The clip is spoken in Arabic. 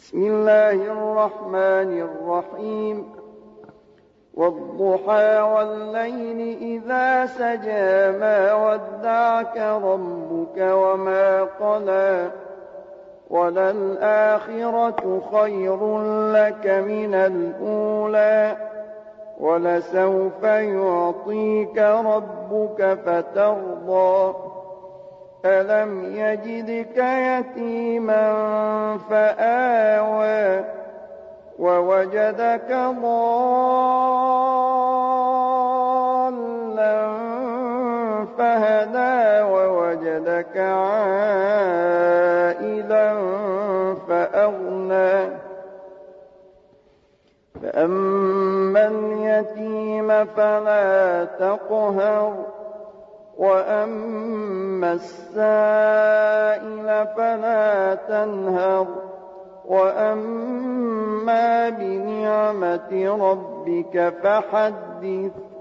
بسم الله الرحمن الرحيم والضحى والليل إذا سجى ما ودعك ربك وما قلى وللآخرة خير لك من الأولى ولسوف يعطيك ربك فترضى ألم يجدك يتيما فآوى ووجدك ضالا فهدى ووجدك عائلا فأغنى فأما اليتيم فلا تقهر وأما السائل فلا تنهر وأما بنعمة ربك فحدث